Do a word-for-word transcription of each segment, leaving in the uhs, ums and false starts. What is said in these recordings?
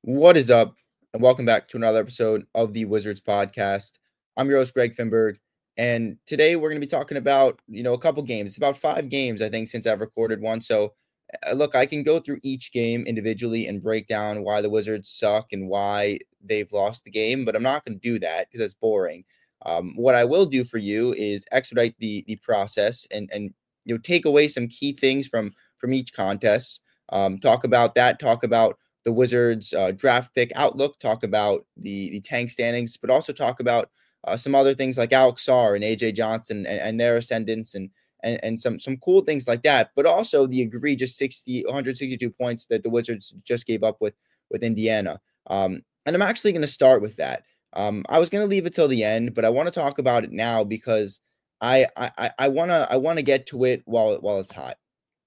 What is up? And welcome back to another episode of the Wizards podcast. I'm your host, Greg Finberg. And today we're going to be talking about, you know, a couple games. It's about five games, I think, since I've recorded one. So, uh, look, I can go through each game individually and break down why the Wizards suck and why they've lost the game. But I'm not going to do that because that's boring. Um, what I will do for you is expedite the the process and and you know take away some key things from from each contest. Um, talk about that. Talk about the Wizards uh, draft pick outlook, talk about the the tank standings, but also talk about uh, some other things like Alex Sarr and A J Johnson and, and their ascendance and, and and some some cool things like that. But also the egregious sixty, one hundred sixty-two points that the Wizards just gave up with with Indiana. Um, and I'm actually going to start with that. Um, I was going to leave it till the end, but I want to talk about it now because I I I want to I want to get to it while while it's hot.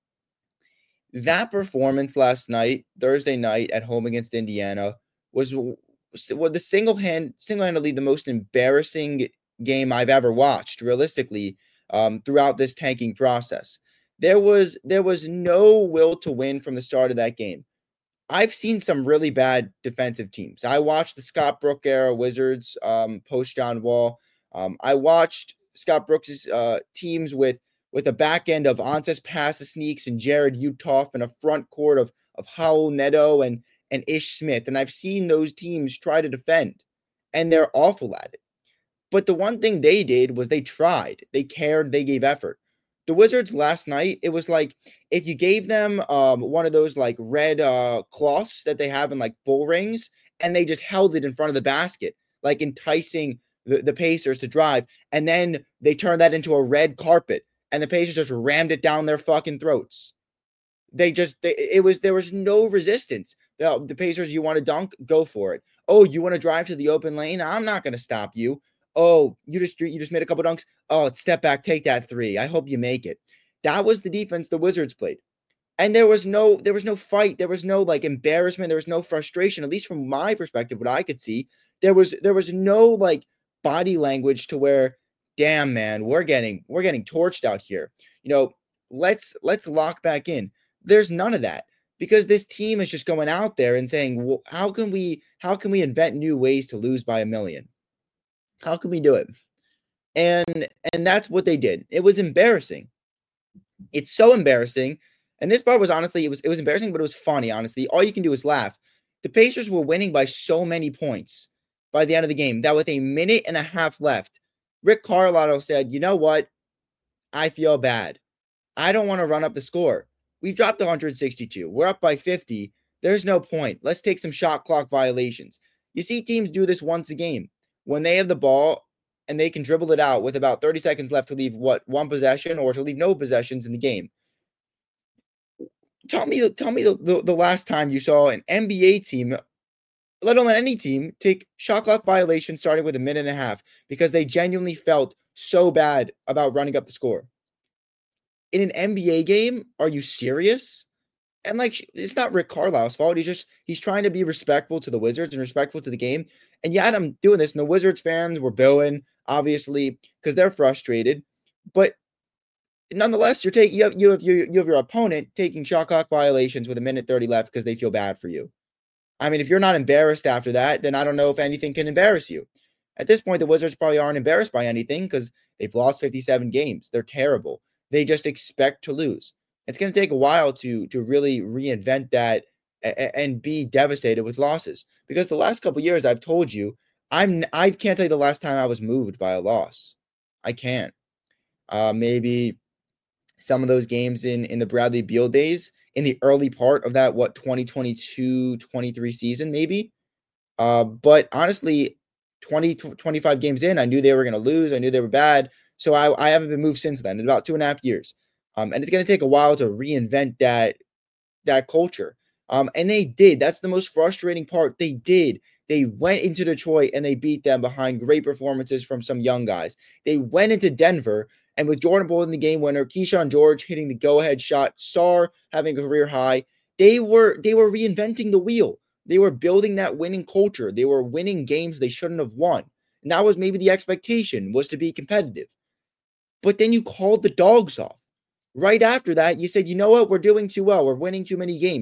That performance last night, Thursday night at home against Indiana, was was the single hand single-handedly the most embarrassing game I've ever watched, realistically, um, throughout this tanking process. There was there was no will to win from the start of that game. I've seen some really bad defensive teams. I watched the Scott Brook era Wizards um, post John Wall. Um, I watched Scott Brooks' uh, teams with with a back end of Ansys Pasasneaks and Jared Utoff and a front court of of Howell Neto and and Ish Smith. And I've seen those teams try to defend, and they're awful at it. But the one thing they did was they tried. They cared. They gave effort. The Wizards last night, it was like if you gave them um, one of those like red uh, cloths that they have in like bull rings, and they just held it in front of the basket, like enticing the, the Pacers to drive, and then they turned that into a red carpet, and the Pacers just rammed it down their fucking throats. They just they, it was there was no resistance. The, the Pacers, you want to dunk, go for it. Oh, you want to drive to the open lane? I'm not going to stop you. Oh, you just you just made a couple dunks. Oh, step back, take that three. I hope you make it. That was the defense the Wizards played. And there was no there was no fight. There was no like embarrassment. There was no frustration, at least from my perspective, what I could see. There was there was no like body language to where, damn man, we're getting we're getting torched out here. You know, let's let's lock back in. There's none of that because this team is just going out there and saying, well, how can we how can we invent new ways to lose by a million? How can we do it? And and that's what they did. It was embarrassing. It's so embarrassing. And this part was honestly, it was it was embarrassing, but it was funny, honestly. All you can do is laugh. The Pacers were winning by so many points by the end of the game that with a minute and a half left, Rick Carlisle said, you know what? I feel bad. I don't want to run up the score. We've dropped one hundred sixty-two. We're up by fifty. There's no point. Let's take some shot clock violations. You see teams do this once a game. When they have the ball and they can dribble it out with about thirty seconds left to leave, what, one possession or to leave no possessions in the game. Tell me, tell me the, the, the last time you saw an N B A team, let alone any team, take shot clock violations starting with a minute and a half because they genuinely felt so bad about running up the score. In an N B A game, are you serious? And like, it's not Rick Carlisle's fault. He's just he's trying to be respectful to the Wizards and respectful to the game. And yet, I'm doing this, and the Wizards fans were booing, obviously, because they're frustrated. But nonetheless, you're taking you have you have your you have your opponent taking shot clock violations with a minute thirty left because they feel bad for you. I mean, if you're not embarrassed after that, then I don't know if anything can embarrass you. At this point, the Wizards probably aren't embarrassed by anything because they've lost fifty-seven games. They're terrible. They just expect to lose. It's going to take a while to to really reinvent that and be devastated with losses. Because the last couple of years, I've told you, I'm I can't tell you the last time I was moved by a loss. I can't. Uh, maybe some of those games in in the Bradley Beal days, in the early part of that, what, twenty twenty-two twenty-three season, maybe. Uh, but honestly, twenty, twenty-five games in, I knew they were going to lose. I knew they were bad. So I, I haven't been moved since then, in about two and a half years. Um, and it's going to take a while to reinvent that that culture. Um, and they did. That's the most frustrating part. They did. They went into Detroit and they beat them behind great performances from some young guys. They went into Denver and with Jordan Poole in the game winner, Keyshawn George hitting the go-ahead shot, Sarr having a career high, they were they were reinventing the wheel. They were building that winning culture. They were winning games they shouldn't have won. And that was maybe the expectation, was to be competitive. But then you called the dogs off. Right after that, you said, you know what? We're doing too well. We're winning too many games.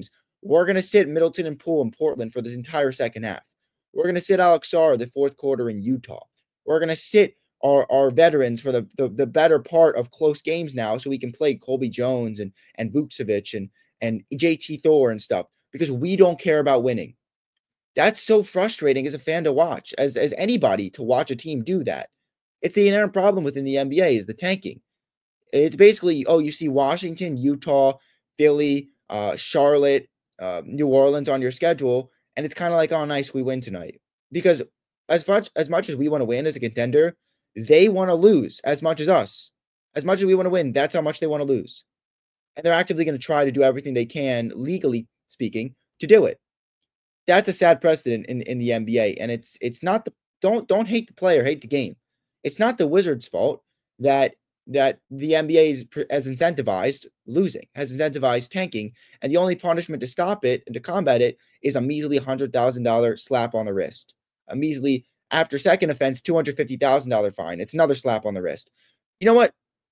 We're going to sit Middleton and Poole in Portland for this entire second half. We're going to sit Alex Sarr the fourth quarter in Utah. We're going to sit our, our veterans for the, the, the better part of close games now so we can play Colby Jones and, and Vucevic and, and J T Thor and stuff because we don't care about winning. That's so frustrating as a fan to watch, as, as anybody to watch a team do that. It's the inherent problem within the N B A is the tanking. It's basically, oh, you see Washington, Utah, Philly, uh, Charlotte, uh, New Orleans on your schedule, and it's kind of like, oh, nice, we win tonight. Because as much as much as we want to win as a contender, they want to lose as much as us. As much as we want to win, that's how much they want to lose. And they're actively going to try to do everything they can, legally speaking, to do it. That's a sad precedent in, in the N B A. And it's it's not the don't don't hate the player, hate the game. It's not the Wizards' fault that that the N B A is, has incentivized losing, has incentivized tanking, and the only punishment to stop it and to combat it is a measly one hundred thousand dollars slap on the wrist. A measly, after second offense, two hundred fifty thousand dollars fine. It's another slap on the wrist. You know what?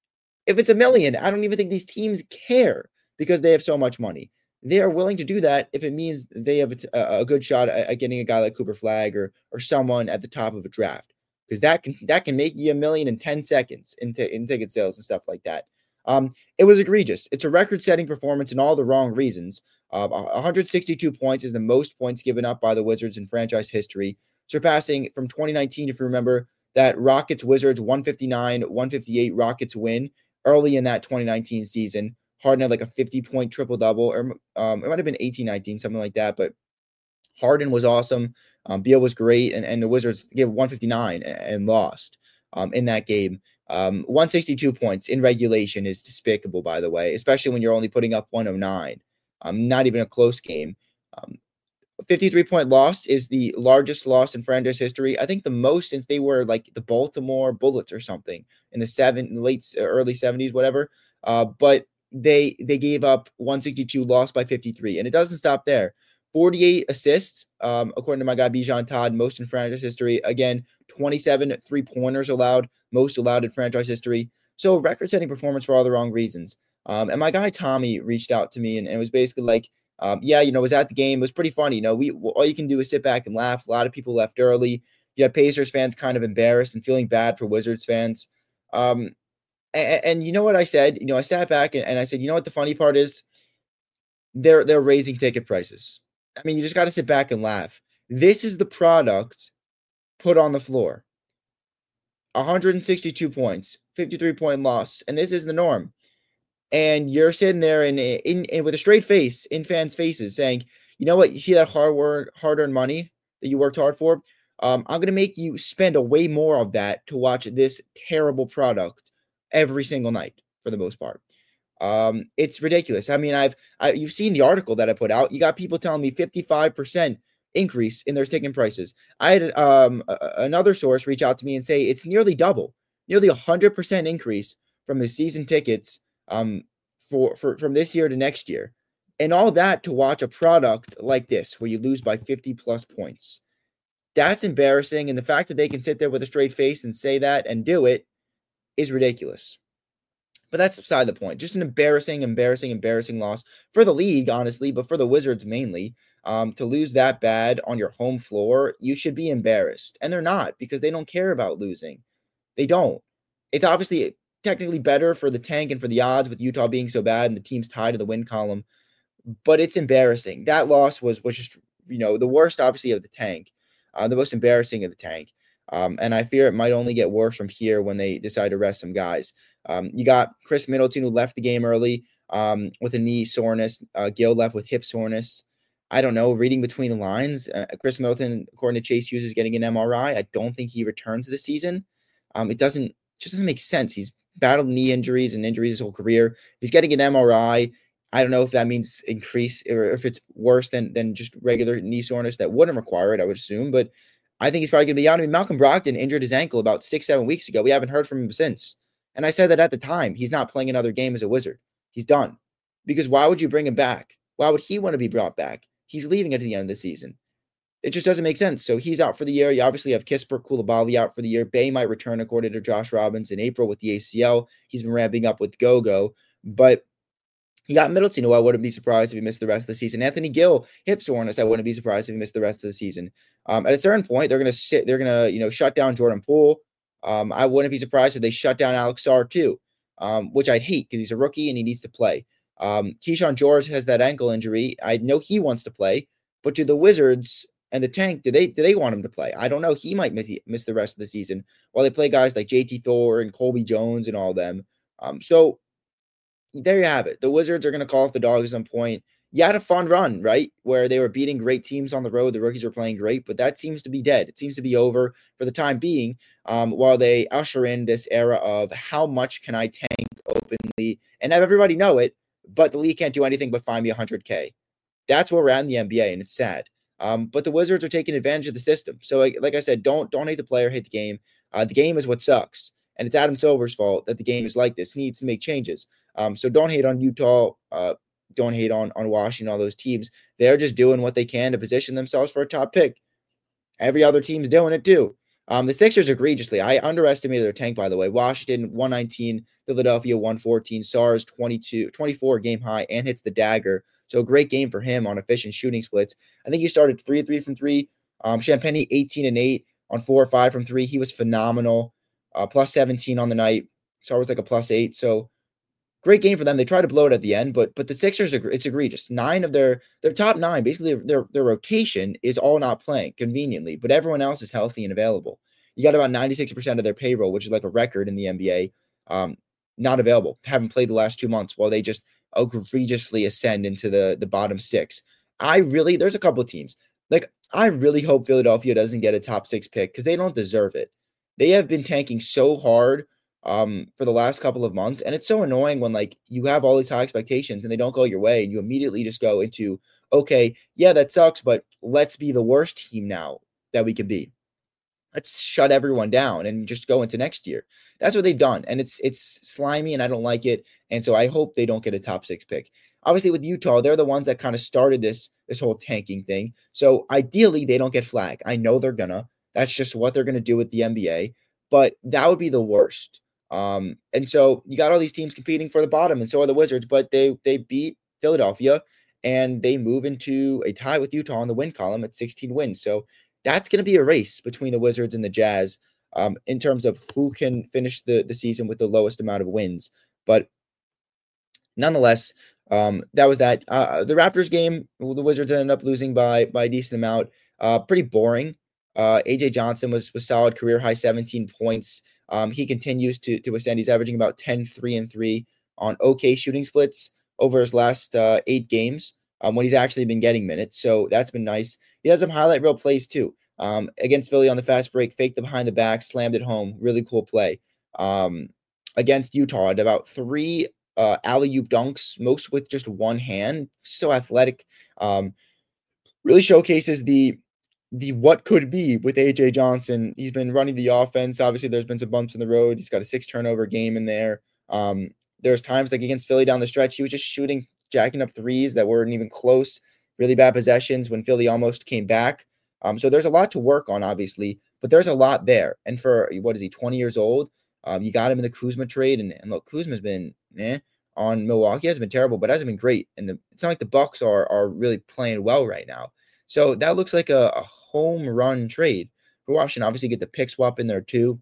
If it's a million, I don't even think these teams care because they have so much money. They are willing to do that if it means they have a, a good shot at, at getting a guy like Cooper Flagg or or someone at the top of a draft. Because that can that can make you a million in ten seconds in, t- in ticket sales and stuff like that. Um, it was egregious. It's a record-setting performance in all the wrong reasons. Uh, one hundred sixty-two points is the most points given up by the Wizards in franchise history, surpassing from twenty nineteen, if you remember, that Rockets-Wizards one fifty-nine one fifty-eight Rockets win early in that twenty nineteen season. Harden had like a fifty-point triple-double, or um, it might have been eighteen nineteen, something like that, but Harden was awesome. Um, Beal was great, and, and the Wizards gave one fifty-nine and, and lost um, in that game. Um, one sixty-two points in regulation is despicable, by the way, especially when you're only putting up one oh nine. Um, not even a close game. Um, fifty-three point loss is the largest loss in franchise history. I think the most since they were like the Baltimore Bullets or something in the seven, late early seventies, whatever. Uh, but they they gave up one sixty-two, lost by fifty-three, and it doesn't stop there. forty-eight assists, um, according to my guy Bijan Todd, most in franchise history. Again, twenty-seven three-pointers allowed, most allowed in franchise history. So record-setting performance for all the wrong reasons. Um, and my guy Tommy reached out to me and, and was basically like, um, yeah, you know, was at the game. It was pretty funny. You know, we all you can do is sit back and laugh. A lot of people left early. You had Pacers fans kind of embarrassed and feeling bad for Wizards fans. Um, and, and you know what I said? You know, I sat back and, and I said, you know what the funny part is? They're they're raising ticket prices. I mean, you just got to sit back and laugh. This is the product put on the floor. one hundred sixty-two points, fifty-three point loss, and this is the norm. And you're sitting there and in, in, in with a straight face in fans' faces saying, you know what? You see that hard work, hard-earned money that you worked hard for? Um, I'm going to make you spend a way more of that to watch this terrible product every single night for the most part. Um, it's ridiculous. I mean, I've, I, you've seen the article that I put out. You got people telling me fifty-five percent increase in their ticket prices. I had um, a, another source reach out to me and say it's nearly double, nearly a hundred percent increase from the season tickets um, for, for, from this year to next year. And all that to watch a product like this, where you lose by fifty plus points. That's embarrassing. And the fact that they can sit there with a straight face and say that and do it is ridiculous. But that's beside the point. Just an embarrassing, embarrassing, embarrassing loss for the league, honestly, but for the Wizards mainly. Um, to lose that bad on your home floor, you should be embarrassed. And they're not, because they don't care about losing. They don't. It's obviously technically better for the tank and for the odds with Utah being so bad and the team's tied to the win column. But it's embarrassing. That loss was, was just, you know, the worst, obviously, of the tank. Uh, the most embarrassing of the tank. Um, and I fear it might only get worse from here when they decide to rest some guys. Um, you got Chris Middleton, who left the game early um, with a knee soreness. Uh, Gil left with hip soreness. I don't know. Reading between the lines, uh, Chris Middleton, according to Chase Hughes, is getting an M R I. I don't think he returns this season. Um, it doesn't just doesn't make sense. He's battled knee injuries and injuries his whole career. If he's getting an M R I, I don't know if that means increase or if it's worse than than just regular knee soreness that wouldn't require it, I would assume. But I think he's probably going to be out. I mean, Malcolm Brogdon injured his ankle about six, seven weeks ago. We haven't heard from him since. And I said that at the time. He's not playing another game as a Wizard. He's done. Because why would you bring him back? Why would he want to be brought back? He's leaving at the end of the season. It just doesn't make sense. So he's out for the year. You obviously have Kispert Coulibaly out for the year. Bey might return, according to Josh Robbins, in April with the A C L. He's been ramping up with Gogo. But You got Middleton, who I wouldn't be surprised if he missed the rest of the season. Anthony Gill, hip soreness, I wouldn't be surprised if he missed the rest of the season. Um, at a certain point, they're going to sit, they're going to, you know, shut down Jordan Poole. Um, I wouldn't be surprised if they shut down Alex Sarr too, um, which I'd hate because he's a rookie and he needs to play. Um, Keyshawn George has that ankle injury. I know he wants to play, but do the Wizards and the Tank, do they do they want him to play? I don't know. He might miss, miss the rest of the season while they play guys like J T Thor and Colby Jones and all them. Um, so there you have it. The Wizards are going to call off the Dogs at some point. You had a fun run, right? Where they were beating great teams on the road. The rookies were playing great, but that seems to be dead. It seems to be over for the time being, um, while they usher in this era of how much can I tank openly and have everybody know it, but the league can't do anything but find me one hundred K. That's where we're at in the N B A, and it's sad. Um, but the Wizards are taking advantage of the system. So, like, like I said, don't don't hate the player, hate the game. Uh, the game is what sucks, and it's Adam Silver's fault that the game is like this. He needs to make changes. Um, so don't hate on Utah. Uh, don't hate on on Washington. All those teams. They're just doing what they can to position themselves for a top pick. Every other team's doing it too. Um, the Sixers egregiously. I underestimated their tank, by the way. Washington one nineteen, Philadelphia one fourteen, Sars twenty-two, twenty-four game high and hits the dagger. So a great game for him on efficient shooting splits. I think he started three three from three. Um, Champagnie eighteen and eight on four or five from three. He was phenomenal. Uh, plus seventeen on the night. Sars was like a plus eight. So great game for them. They tried to blow it at the end, but but the Sixers, it's egregious. Nine of their their top nine, basically their their rotation is all not playing conveniently, but everyone else is healthy and available. You got about ninety-six percent of their payroll, which is like a record in the N B A, um, not available. Haven't played the last two months while they just egregiously ascend into the the bottom six. I really, there's a couple of teams. Like, I really hope Philadelphia doesn't get a top six pick because they don't deserve it. They have been tanking so hard um, for the last couple of months. And it's so annoying when, like, you have all these high expectations and they don't go your way and you immediately just go into, okay, yeah, that sucks, but let's be the worst team now that we can be. Let's shut everyone down and just go into next year. That's what they've done. And it's it's slimy and I don't like it. And so I hope they don't get a top six pick. Obviously, with Utah, they're the ones that kind of started this this whole tanking thing. So ideally, they don't get flag. I know they're gonna. That's just what they're gonna do with the N B A. But that would be the worst. Um, and so you got all these teams competing for the bottom, and so are the Wizards. But they they beat Philadelphia, and they move into a tie with Utah on the win column at sixteen wins. So that's going to be a race between the Wizards and the Jazz um, in terms of who can finish the, the season with the lowest amount of wins. But nonetheless, um, that was that. Uh, the Raptors game, well, the Wizards ended up losing by by a decent amount. Uh, pretty boring. Uh, A J Johnson was was solid, career high seventeen points. Um, he continues to to ascend. He's averaging about ten, three, and three on okay shooting splits over his last uh, eight games um, when he's actually been getting minutes. So that's been nice. He has some highlight reel plays too. Um, against Philly on the fast break, faked the behind the back, slammed it home. Really cool play. Um, against Utah, at about three uh, alley-oop dunks, most with just one hand. So athletic. Um, really showcases the the what could be with A J Johnson. He's been running the offense. Obviously, there's been some bumps in the road. He's got a six turnover game in there. Um, there's times like against Philly down the stretch, he was just shooting, jacking up threes that weren't even close. Really bad possessions when Philly almost came back. Um, so there's a lot to work on, obviously, but there's a lot there. And for, what is he, twenty years old? Um, you got him in the Kuzma trade, and, and look, Kuzma's been eh, on Milwaukee. He hasn't been terrible, but hasn't been great. And the, it's not like the Bucks are are really playing well right now. So that looks like a, a home run trade for Washington. Obviously, get the pick swap in there too.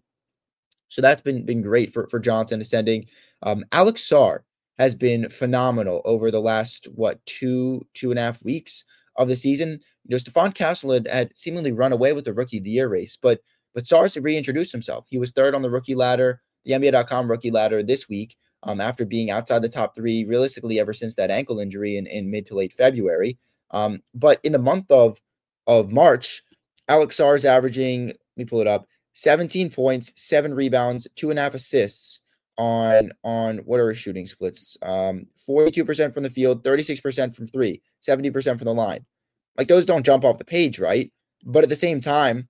So that's been been great for, for Johnson ascending. Um, Alex Sarr has been phenomenal over the last, what, two, two and a half weeks of the season. You know, Stephon Castle had, had seemingly run away with the rookie of the year race, but but Sarr's reintroduced himself. He was third on the rookie ladder, the N B A dot com rookie ladder this week, um, after being outside the top three realistically ever since that ankle injury in, in mid to late February. Um, but in the month of of March, Alex Sarr's averaging, let me pull it up, seventeen points, seven rebounds, two and a half assists on on what are his shooting splits? Um, forty-two percent from the field, thirty-six percent from three, seventy percent from the line. Like, those don't jump off the page, right? But at the same time,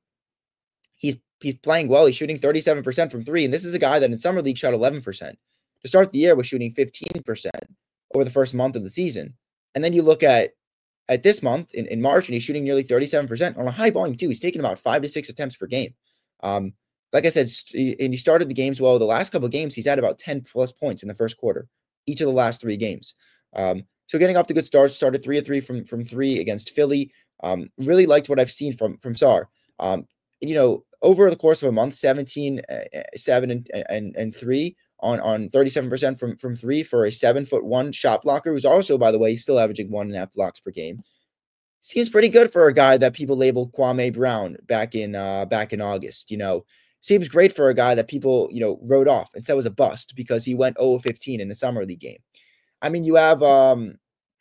he's he's playing well. He's shooting thirty-seven percent from three, and this is a guy that in summer league shot eleven percent. To start the year was shooting fifteen percent over the first month of the season. And then you look at at this month in, in March, and he's shooting nearly thirty-seven percent on a high volume too. He's taking about five to six attempts per game. Um, like I said, and he started the games well. The last couple of games, he's had about ten plus points in the first quarter, each of the last three games. Um, so getting off the good start, started three of three from from three against Philly. Um, really liked what I've seen from from Sarr. Um, you know, over the course of a month, seventeen, uh, seven, and and and three on on thirty-seven percent from from three for a seven foot one shot blocker, who's also, by the way, still averaging one and a half blocks per game. Seems pretty good for a guy that people labeled Kwame Brown back in uh, back in August. You know, seems great for a guy that people you know wrote off and said was a bust because he went zero of fifteen in the summer league game. I mean, you have um,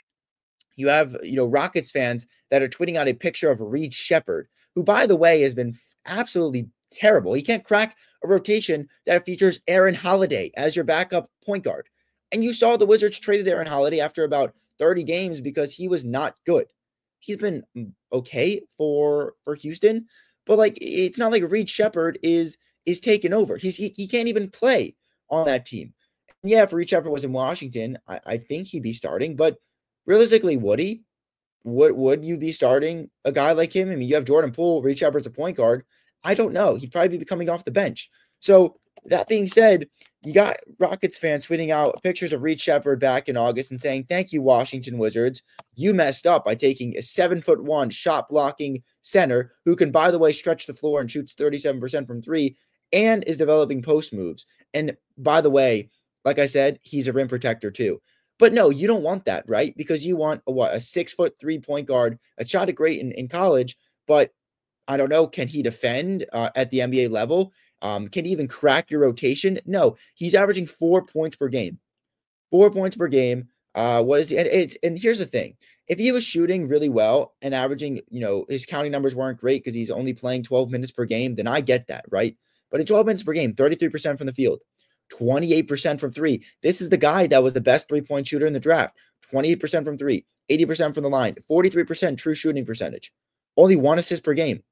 you have you know Rockets fans that are tweeting out a picture of Reed Shepherd, who, by the way, has been absolutely terrible. He can't crack a rotation that features Aaron Holiday as your backup point guard. And you saw the Wizards traded Aaron Holiday after about thirty games because he was not good. He's been okay for for Houston, but like it's not like Reed Shepherd is is taking over. He's he, he can't even play on that team. And yeah, if Reed Shepherd was in Washington, I, I think he'd be starting, but realistically, would he? Would would you be starting a guy like him? I mean, you have Jordan Poole, Reed Shepherd's a point guard. I don't know. He'd probably be coming off the bench. So that being said, you got Rockets fans tweeting out pictures of Reed Shepherd back in August and saying, "Thank you, Washington Wizards. You messed up by taking a seven foot one shot blocking center who can, by the way, stretch the floor and shoots thirty-seven percent from three and is developing post moves. And by the way, like I said, he's a rim protector too." But no, you don't want that, right? Because you want a, what, a six foot three point guard, a shot at great in, in college, but I don't know, can he defend uh, at the N B A level? Um, can he even crack your rotation? No, he's averaging four points per game. Four points per game. Uh, what is he? And it's and here's the thing: if he was shooting really well and averaging, you know, his counting numbers weren't great because he's only playing twelve minutes per game, then I get that, right? But in twelve minutes per game, thirty-three percent from the field, twenty-eight percent from three. This is the guy that was the best three-point shooter in the draft. twenty-eight percent from three, eighty percent from the line, forty-three percent true shooting percentage. Only one assist per game.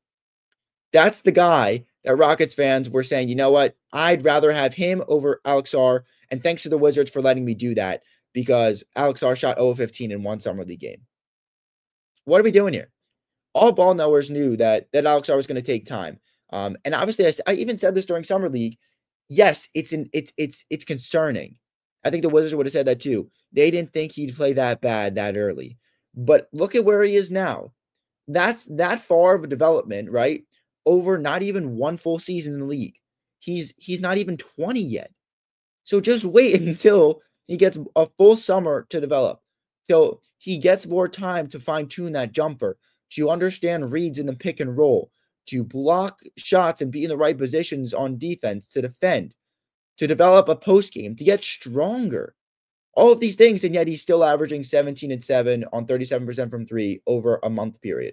That's the guy that Rockets fans were saying, you know what? I'd rather have him over Alex Sarr. And thanks to the Wizards for letting me do that because Alex Sarr shot zero of fifteen in one summer league game. What are we doing here? All ball knowers knew that, that Alex Sarr was going to take time. Um, and obviously, I, I even said this during summer league. Yes, it's an, it's it's it's concerning. I think the Wizards would have said that too. They didn't think he'd play that bad that early. But look at where he is now. That's that far of a development, right? Over not even one full season in the league. He's he's not even twenty yet. So just wait until he gets a full summer to develop, till he gets more time to fine-tune that jumper, to understand reads in the pick and roll, to block shots and be in the right positions on defense, to defend, to develop a post game, to get stronger. All of these things, and yet he's still averaging seventeen and seven on thirty-seven percent from three over a month period.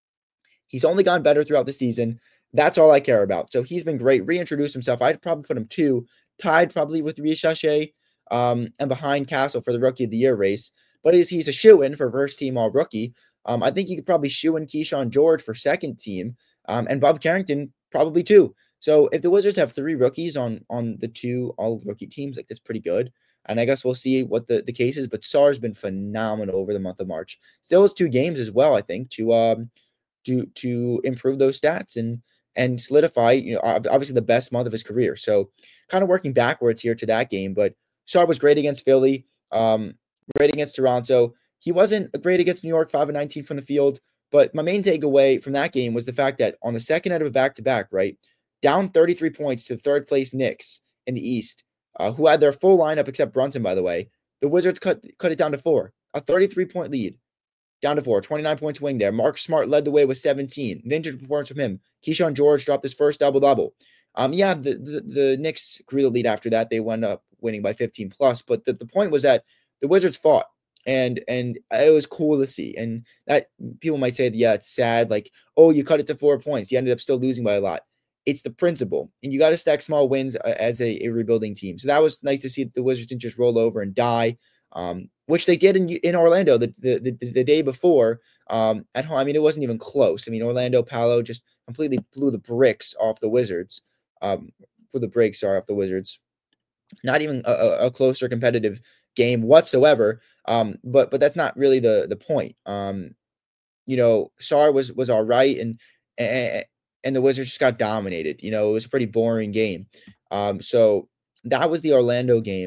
He's only gotten better throughout the season. That's all I care about. So he's been great. Reintroduced himself. I'd probably put him two, tied probably with Richache, um, and behind Castle for the Rookie of the Year race. But he's, he's a shoo-in for first team all rookie. Um, I think you could probably shoe in Keyshawn George for second team, um, and Bob Carrington probably too. So if the Wizards have three rookies on on the two all rookie teams, like that's pretty good. And I guess we'll see what the, the case is. But Sarr's been phenomenal over the month of March. Still has two games as well, I think, to um to to improve those stats and and solidify, you know, obviously the best month of his career. So kind of working backwards here to that game. But Sarr was great against Philly, um, great against Toronto. He wasn't great against New York, five and nineteen from the field. But my main takeaway from that game was the fact that on the second out of a back-to-back, right, down thirty-three points to third place Knicks in the East, uh, who had their full lineup except Brunson, by the way, the Wizards cut cut it down to four, a thirty-three point lead, down to four, twenty-nine point swing there. Mark Smart led the way with seventeen. Vintage performance from him. Keyshawn George dropped his first double-double. Um, yeah, the, the, the Knicks grew the lead after that. They wound up winning by fifteen plus. But the, the point was that the Wizards fought. And and it was cool to see. And that people might say, yeah, it's sad. Like, oh, you cut it to four points. You ended up still losing by a lot. It's the principle. And you got to stack small wins as a, a rebuilding team. So that was nice to see the Wizards didn't just roll over and die, um, which they did in in Orlando the the, the, the day before um, at home. I mean, it wasn't even close. I mean, Orlando Paolo just completely blew the bricks off the Wizards. Um, blew the brakes sorry, off the Wizards. Not even a, a close or competitive game whatsoever. Um, but but that's not really the the point. Um, you know, Sarr was was all right, and and and the Wizards just got dominated. You know, it was a pretty boring game. Um, so that was the Orlando game.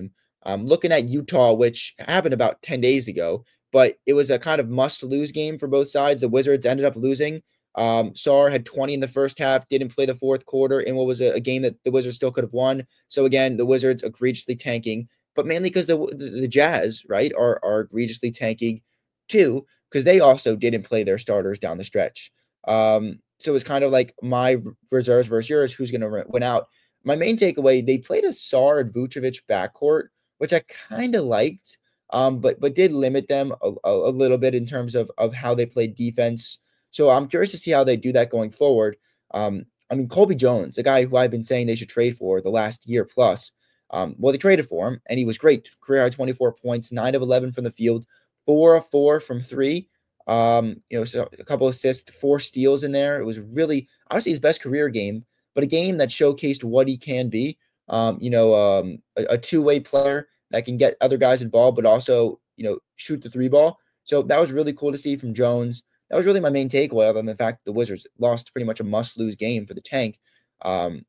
Um, looking at Utah, which happened about ten days ago, but it was a kind of must-lose game for both sides. The Wizards ended up losing. Um, Sarr had twenty in the first half, didn't play the fourth quarter in what was a, a game that the Wizards still could have won. So again, the Wizards egregiously tanking, but mainly because the, the the Jazz, right, are are egregiously tanking too, because they also didn't play their starters down the stretch. Um, so it was kind of like my reserves versus yours, who's going to win out. My main takeaway: they played a Sarr Vucevic backcourt, which I kind of liked, um, but but did limit them a, a, a little bit in terms of of how they played defense. So I'm curious to see how they do that going forward. Um, I mean, Colby Jones, the guy who I've been saying they should trade for the last year plus. Um, well, they traded for him, and he was great. Career high twenty-four points, nine of eleven from the field, four of four from three. Um, you know, so a couple assists, four steals in there. It was really, honestly, his best career game, but a game that showcased what he can be. Um, you know, um, a, a two-way player that can get other guys involved, but also, you know, shoot the three ball. So that was really cool to see from Jones. That was really my main takeaway, other than the fact that the Wizards lost pretty much a must-lose game for the tank. Um,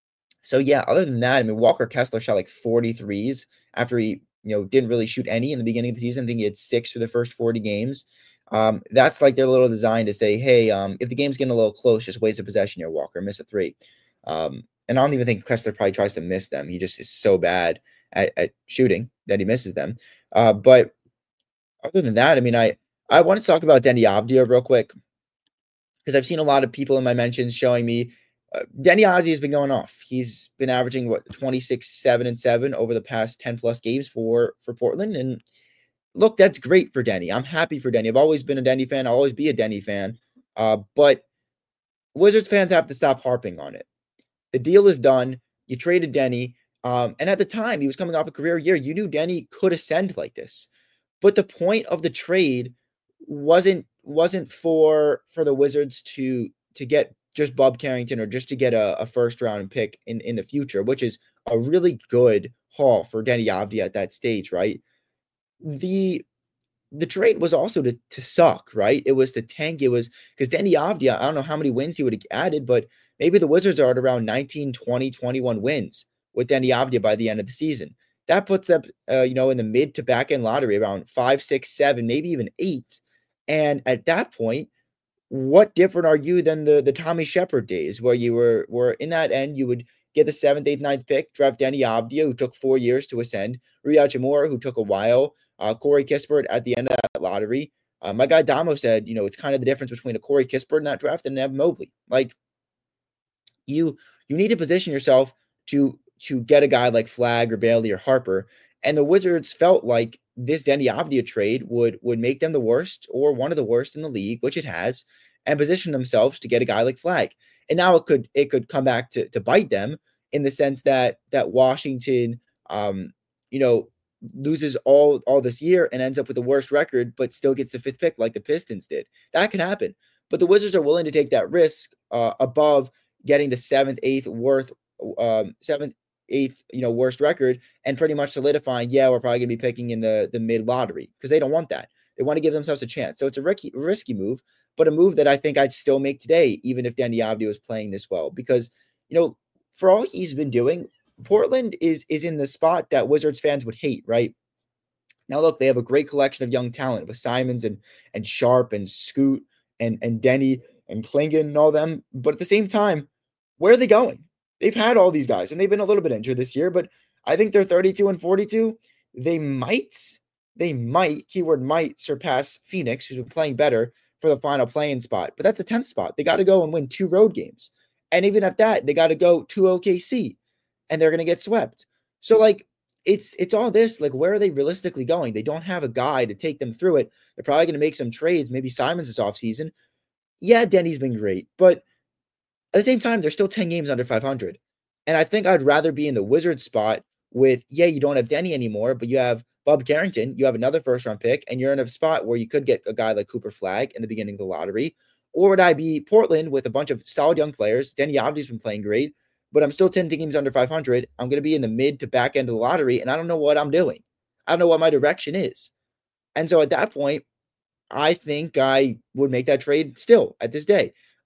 so yeah, other than that, I mean, Walker Kessler shot like forty threes after he, you know, didn't really shoot any in the beginning of the season. I think he had six for the first forty games. Um, that's like their little design to say, hey, um, if the game's getting a little close, just waste a possession here, Walker, miss a three. Um, and I don't even think Kessler probably tries to miss them. He just is so bad at, at shooting that he misses them. Uh, but other than that, I mean, I, I want to talk about Deni Avdija real quick, because I've seen a lot of people in my mentions showing me uh, Deni Avdija has been going off. He's been averaging what twenty-six, seven, and seven over the past ten plus games for for Portland. And look, that's great for Deni. I'm happy for Deni. I've always been a Deni fan. I'll always be a Deni fan. Uh, but Wizards fans have to stop harping on it. The deal is done. You traded Deni. Um, and at the time, he was coming off a career year. You knew Deni could ascend like this. But the point of the trade wasn't wasn't for for the Wizards to to get just Bob Carrington or just to get a, a first round pick in, in the future, which is a really good haul for Deni Avdija at that stage, right? The the trade was also to to suck, right? It was to tank. It was because Deni Avdija, I don't know how many wins he would have added, but maybe the Wizards are at around nineteen, twenty, twenty-one wins with Deni Avdija by the end of the season. That puts them, uh, you know, in the mid to back end lottery around five, six, seven, maybe even eight. And at that point, what different are you than the the Tommy Shepard days, where you were were in that end, you would get the seventh, eighth, ninth pick, draft Deni Avdija, who took four years to ascend, Rui Hachimura, who took a while, uh, Corey Kispert at the end of that lottery. Uh, my guy Damo said, you know, it's kind of the difference between a Corey Kispert in that draft and an Evan Mobley. Like, you you need to position yourself to to get a guy like Flagg or Bailey or Harper. And the Wizards felt like this Deni Avdija trade would would make them the worst or one of the worst in the league, which it has, and position themselves to get a guy like Flagg. And now it could it could come back to to bite them in the sense that that Washington, um, you know, loses all all this year and ends up with the worst record, but still gets the fifth pick like the Pistons did. That can happen. But the Wizards are willing to take that risk uh, above getting the seventh, eighth worth, um, seventh, eighth, you know, worst record, and pretty much solidifying, yeah, we're probably gonna be picking in the the mid lottery, because they don't want that. They want to give themselves a chance. So it's a risky, risky move, but a move that I think I'd still make today, even if Deni Avdija was playing this well, because you know, for all he's been doing, Portland is is in the spot that Wizards fans would hate, right? Now, look, they have a great collection of young talent with Simons and and Sharp and Scoot and and Deni and Klingon and all them. But at the same time, where are they going? They've had all these guys, and they've been a little bit injured this year. But I think they're thirty-two and forty-two. They might, they might, keyword might, surpass Phoenix, who's been playing better for the final play-in spot. But that's a tenth spot. They got to go and win two road games, and even at that, they got to go to O K C, and they're going to get swept. So, like, it's it's all this, like, where are they realistically going? They don't have a guy to take them through it. They're probably going to make some trades, maybe Simons this offseason. Yeah, Deni's been great, but at the same time, they're still ten games under five hundred. And I think I'd rather be in the Wizards spot with, yeah, you don't have Deni anymore, but you have Bob Carrington, you have another first round pick, and you're in a spot where you could get a guy like Cooper Flagg in the beginning of the lottery. Or would I be Portland with a bunch of solid young players? Deni Avdija's been playing great, but I'm still ten games under five hundred. I'm going to be in the mid to back end of the lottery, and I don't know what I'm doing. I don't know what my direction is. And so at that point, I think I would make that trade still at this day.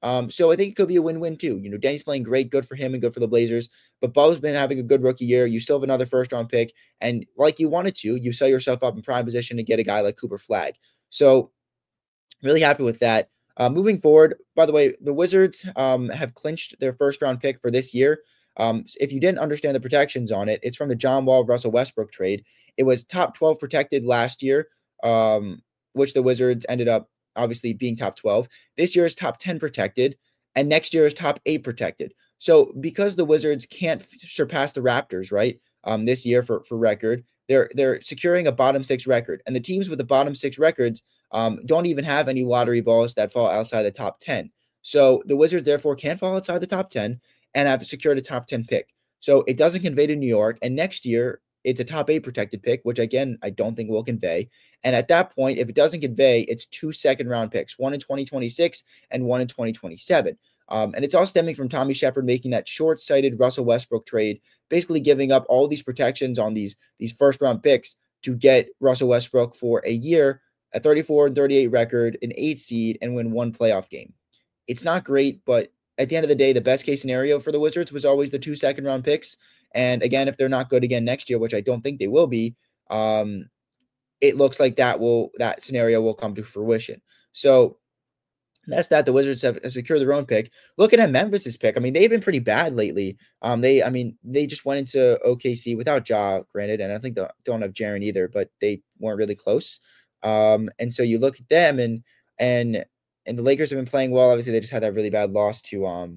Um, so I think it could be a win-win too. You know, Danny's playing great, good for him and good for the Blazers. But Bo's been having a good rookie year. You still have another first-round pick, and like you wanted to, you set yourself up in prime position to get a guy like Cooper Flagg. So really happy with that. Uh, moving forward, by the way, the Wizards um, have clinched their first-round pick for this year. Um, if you didn't understand the protections on it, it's from the John Wall Russell Westbrook trade. It was top twelve protected last year, um, which the Wizards ended up obviously being top twelve. This year is top ten protected, and next year is top eight protected. So because the Wizards can't f- surpass the Raptors, right, um, this year for, for record, they're they're securing a bottom six record. And the teams with the bottom six records um, don't even have any lottery balls that fall outside the top ten. So the Wizards therefore can't fall outside the top ten and have secured a top ten pick. So it doesn't convey to New York. And next year, it's a top eight protected pick, which again, I don't think will convey. And at that point, if it doesn't convey, it's two second round picks, one in twenty twenty-six and one in twenty twenty-seven. Um, and it's all stemming from Tommy Shepard making that short-sighted Russell Westbrook trade, basically giving up all these protections on these, these first-round picks to get Russell Westbrook for a year, a thirty-four and thirty-eight record, an eight seed, and win one playoff game. It's not great, but at the end of the day, the best case scenario for the Wizards was always the two second round picks. And again, if they're not good again next year, which I don't think they will be, um, it looks like that will that scenario will come to fruition. So that's that. The Wizards have, have secured their own pick. Looking at Memphis's pick, I mean, they've been pretty bad lately. Um, they, I mean, they just went into O K C without Ja, granted, and I think they don't have Jaren either, but they weren't really close. Um, and so you look at them, and and and the Lakers have been playing well. Obviously, they just had that really bad loss to um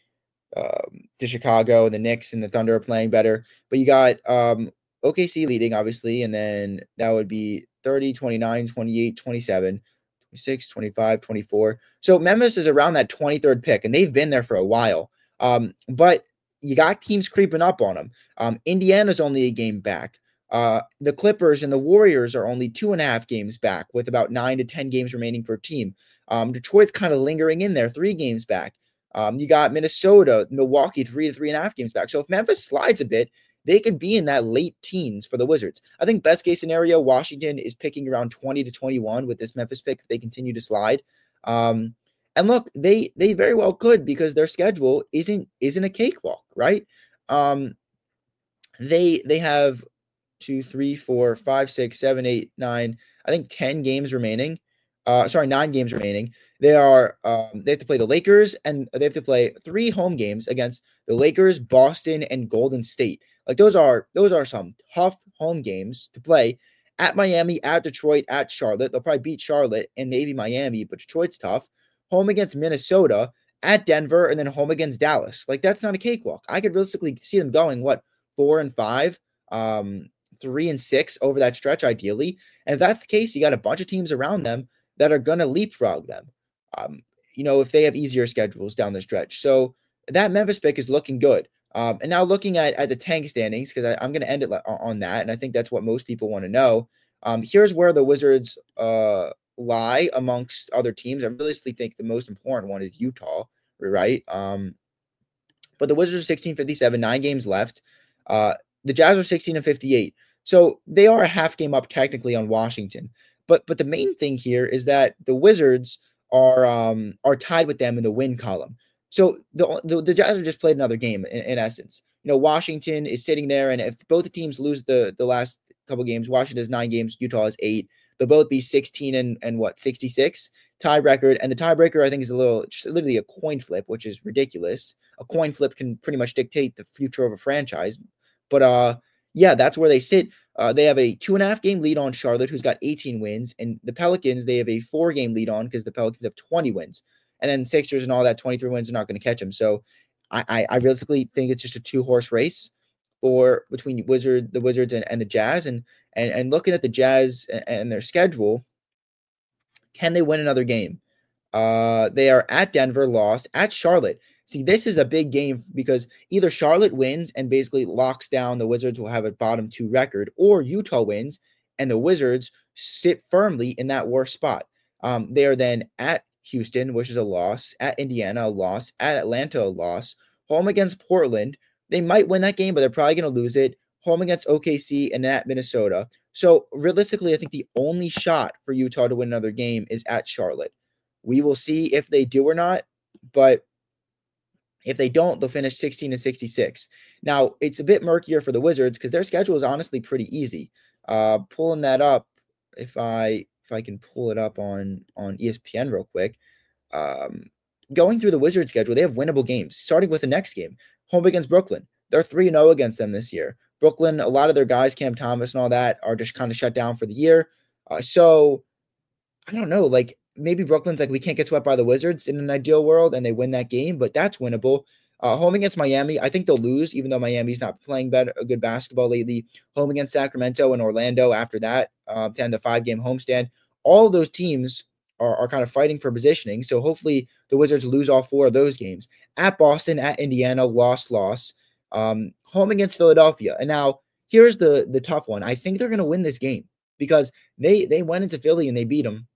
um, to Chicago, and the Knicks and the Thunder are playing better. But you got um, O K C leading, obviously, and then that would be thirty, twenty-nine, twenty-eight, twenty-seven, twenty-six, twenty-five, twenty-four. So Memphis is around that twenty-third pick, and they've been there for a while. Um, but you got teams creeping up on them. Um, Indiana's only a game back. Uh, the Clippers and the Warriors are only two and a half games back, with about nine to ten games remaining per team. Um, Detroit's kind of lingering in there, three games back. Um, you got Minnesota, Milwaukee, three to three and a half games back. So if Memphis slides a bit, they could be in that late teens for the Wizards. I think best case scenario, Washington is picking around twenty to twenty-one with this Memphis pick if they continue to slide. Um, and look, they they very well could, because their schedule isn't isn't a cakewalk, right? Um, they they have two, three, four, five, six, seven, eight, nine, I think ten games remaining. Uh, sorry, nine games remaining. They are um, they have to play the Lakers, and they have to play three home games against the Lakers, Boston, and Golden State. Like those are those are some tough home games to play at Miami, at Detroit, at Charlotte. They'll probably beat Charlotte and maybe Miami, but Detroit's tough. Home against Minnesota, at Denver, and then home against Dallas. Like that's not a cakewalk. I could realistically see them going what four and five. Um, three and six over that stretch, ideally. And if that's the case, you got a bunch of teams around them that are going to leapfrog them, um, you know, if they have easier schedules down the stretch. So that Memphis pick is looking good. Um, and now looking at, at the tank standings, because I'm going to end it on that, and I think that's what most people want to know. Um, here's where the Wizards uh, lie amongst other teams. I really think the most important one is Utah, right? Um, but the Wizards are sixteen fifty-seven, nine games left. Uh, the Jazz are sixteen and fifty-eight. So they are a half game up technically on Washington. But but the main thing here is that the Wizards are um, are tied with them in the win column. So the the, the Jazz have just played another game in, in essence. You know, Washington is sitting there, and if both the teams lose the the last couple games, Washington has nine games, Utah has eight. They'll both be sixteen and and what sixty-six tie record, and the tiebreaker I think is a little literally a coin flip, which is ridiculous. A coin flip can pretty much dictate the future of a franchise, but uh, yeah, that's where they sit. Uh, they have a two and a half game lead on Charlotte, who's got eighteen wins, and the Pelicans they have a four game lead on because the Pelicans have twenty wins, and then Sixers and all that twenty-three wins are not going to catch them. So I, I I realistically think it's just a two horse race for between Wizard the Wizards and, and the Jazz, and and and looking at the Jazz and, and their schedule, can they win another game? Uh, they are at Denver, lost, at Charlotte. See, this is a big game because either Charlotte wins and basically locks down the Wizards will have a bottom two record, or Utah wins and the Wizards sit firmly in that worst spot. Um, they are then at Houston, which is a loss, at Indiana, a loss, at Atlanta, a loss, home against Portland. They might win that game, but they're probably going to lose it. Home against O K C and at Minnesota. So realistically, I think the only shot for Utah to win another game is at Charlotte. We will see if they do or not, but if they don't, they'll finish sixteen and sixty-six. Now, it's a bit murkier for the Wizards because their schedule is honestly pretty easy. Uh, pulling that up, if I if I can pull it up on on E S P N real quick. Um, going through the Wizards schedule, they have winnable games, starting with the next game, home against Brooklyn. They're three and oh against them this year. Brooklyn, a lot of their guys, Cam Thomas and all that, are just kind of shut down for the year. Uh, so I don't know, like maybe Brooklyn's like, we can't get swept by the Wizards in an ideal world, and they win that game, but that's winnable. Uh, home against Miami, I think they'll lose, even though Miami's not playing better, a good basketball lately. Home against Sacramento and Orlando after that, uh, to end the five-game homestand. All of those teams are, are kind of fighting for positioning, so hopefully the Wizards lose all four of those games. At Boston, at Indiana, lost, loss. Um, home against Philadelphia. And now, here's the, the tough one. I think they're going to win this game because they, they went into Philly and they beat them.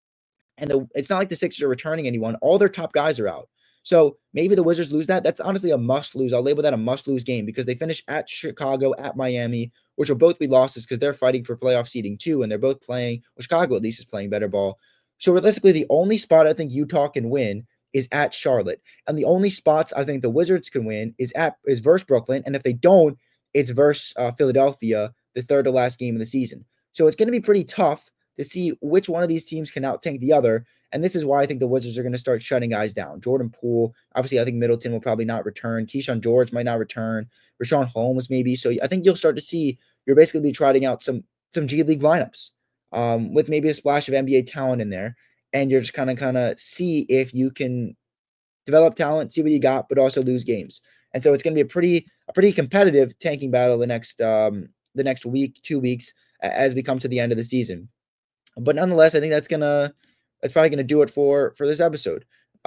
And the, it's not like the Sixers are returning anyone. All their top guys are out. So maybe the Wizards lose that. That's honestly a must lose. I'll label that a must lose game because they finish at Chicago, at Miami, which will both be losses because they're fighting for playoff seeding too. And they're both playing, well, Chicago at least is playing better ball. So realistically, the only spot I think Utah can win is at Charlotte. And the only spots I think the Wizards can win is at is versus Brooklyn. And if they don't, it's versus uh, Philadelphia, the third to last game of the season. So it's going to be pretty tough to see which one of these teams can out-tank the other. And this is why I think the Wizards are going to start shutting guys down. Jordan Poole, obviously I think Middleton will probably not return. Keyshawn George might not return. Richaun Holmes maybe. So I think you'll start to see you're basically be trotting out some some G League lineups um, with maybe a splash of N B A talent in there. And you're just kind of kind of see if you can develop talent, see what you got, but also lose games. And so it's going to be a pretty a pretty competitive tanking battle the next um, the next week, two weeks as we come to the end of the season. But nonetheless, I think that's gonna that's probably gonna do it for for this episode.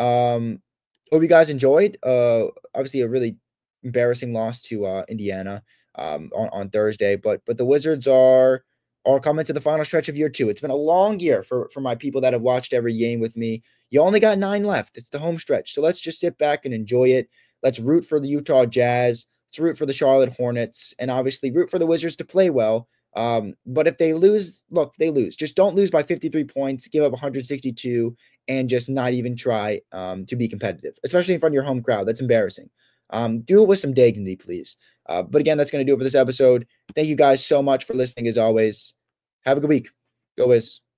Um, hope you guys enjoyed. Uh, obviously a really embarrassing loss to uh, Indiana um, on on Thursday, but but the Wizards are are coming to the final stretch of year two. It's been a long year for for my people that have watched every game with me. You only got nine left. It's the home stretch, so let's just sit back and enjoy it. Let's root for the Utah Jazz. Let's root for the Charlotte Hornets, and obviously root for the Wizards to play well. Um, but if they lose, look, they lose. Just don't lose by fifty-three points, give up one hundred sixty-two, and just not even try um, to be competitive, especially in front of your home crowd. That's embarrassing. Um, do it with some dignity, please. Uh, but again, that's going to do it for this episode. Thank you guys so much for listening, as always. Have a good week. Go Wiz.